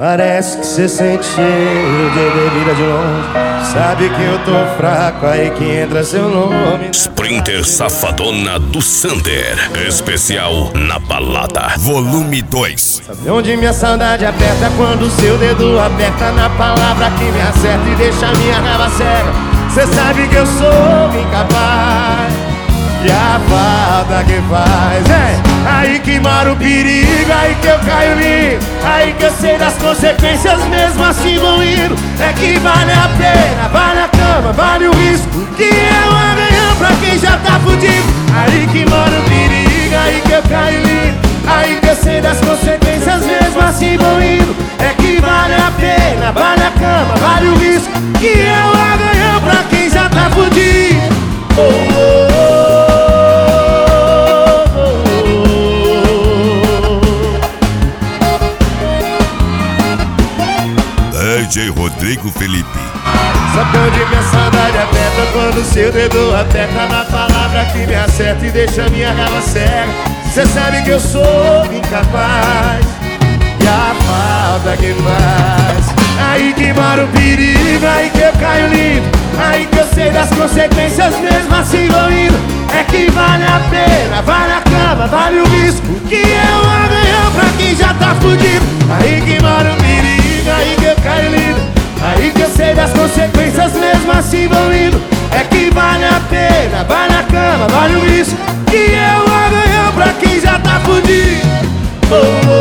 Parece que cê sente cheiro de bebida de longe. Sabe que eu tô fraco, aí que entra seu nome. Sprinter Safadona do Sander, especial na balada, volume 2. Sabe onde minha saudade aperta? Quando seu dedo aperta na palavra que me acerta e deixa minha raiva cega. Cê sabe que eu sou incapaz, e a falta que faz aí que mora o perigo, aí que eu caio limpo, aí que eu sei das consequências, mesmo assim vou indo. É que vale a pena, vale a cama, vale o risco, que é o amanhã pra quem já tá fudido. Aí que mora o perigo, aí que eu caio limpo, aí que eu sei das consequências, mesmo assim vou indo. É que vale a pena, vale a cama, vale o risco, que é o amanhã pra quem já tá fudido. DJ Rodrigo Felipe. Sabe onde minha saudade aperta? Quando seu dedo aperta na palavra que me acerta e deixa minha raiva cega. Cê sabe que eu sou incapaz, e a falta que faz aí que mora o perigo, aí que eu caio limpo, aí que eu sei das consequências, mesmo assim vou indo. É que vale a pena, vale a cama, vale o risco, que é o amanhã pra quem já tá fudido. Aí que mora o perigo, aí que eu caio limpo, aí que eu sei das consequências, mesmo assim vou indo. É que vale a pena, vale a cama, vale o risco, que é o amanhã pra quem já tá fudido.